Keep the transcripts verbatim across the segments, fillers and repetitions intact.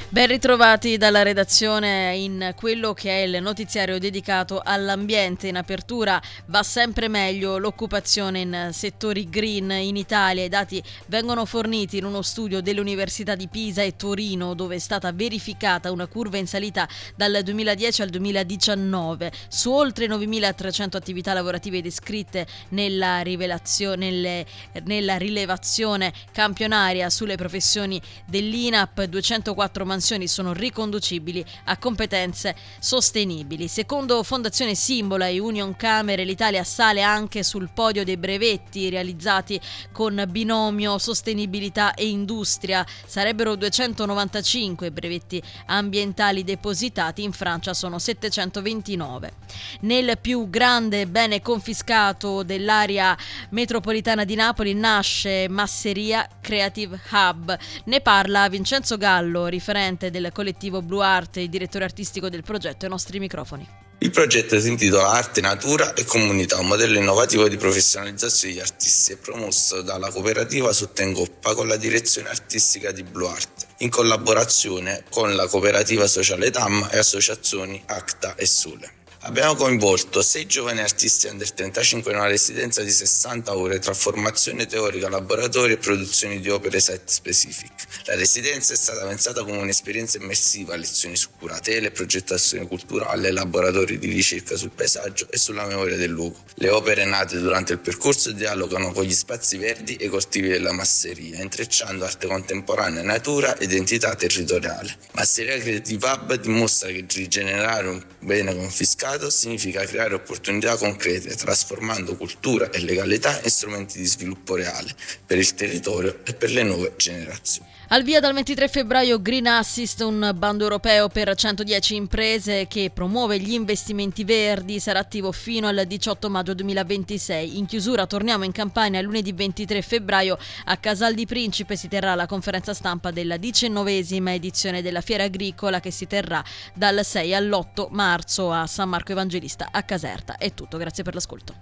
Ben ritrovati dalla redazione in quello che è il notiziario dedicato all'ambiente. In apertura va sempre meglio l'occupazione in settori green in Italia. I dati vengono forniti in uno studio delle università di Pisa e Torino, dove è stata verificata una curva in salita dal duemiladieci al duemiladiciannove su oltre novemilatrecento attività lavorative descritte nella, rivelazione, nelle, nella rilevazione campionaria sulle professioni dell'I N A P. duecentoquattro mansioni sono riconducibili a competenze sostenibili. Secondo Fondazione Simbola e Union Camere, l'Italia sale anche sul podio dei brevetti realizzati con binomio sostenibilità e industria. Sarebbero duecentonovantacinque brevetti ambientali depositati, in Francia sono settecentoventinove. Nel più grande bene confiscato dell'area metropolitana di Napoli nasce Masseria Creative Hub. Ne parla Vincenzo Gallo, riferente del collettivo Blue Art e direttore artistico del progetto, ai nostri microfoni. Il progetto si intitola Arte, Natura e Comunità, un modello innovativo di professionalizzazione degli artisti, e promosso dalla cooperativa Sottengoppa con la direzione artistica di Blue Art, in collaborazione con la cooperativa sociale T A M e associazioni Acta e Sole. Abbiamo coinvolto sei giovani artisti under trentacinque in una residenza di sessanta ore tra formazione teorica, laboratorio e produzione di opere site specific. La residenza è stata pensata come un'esperienza immersiva, lezioni su curatele, progettazione culturale, laboratori di ricerca sul paesaggio e sulla memoria del luogo. Le opere nate durante il percorso dialogano con gli spazi verdi e i cortili della masseria, intrecciando arte contemporanea, natura e identità territoriale. Masseria Creative Hub dimostra che rigenerare un bene confiscato significa creare opportunità concrete, trasformando cultura e legalità in strumenti di sviluppo reale per il territorio e per le nuove generazioni. Al via dal ventitré febbraio Green Assist, un bando europeo per centodieci imprese che promuove gli investimenti verdi, sarà attivo fino al diciotto maggio duemilaventisei. In chiusura torniamo in Campania lunedì ventitré febbraio. A Casal di Principe si terrà la conferenza stampa della diciannovesima edizione della Fiera Agricola, che si terrà dal sei all'otto marzo a San Marco Evangelista a Caserta. È tutto, grazie per l'ascolto.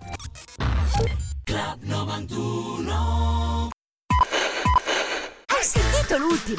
Club novantuno. Hai sentito l'ultimo?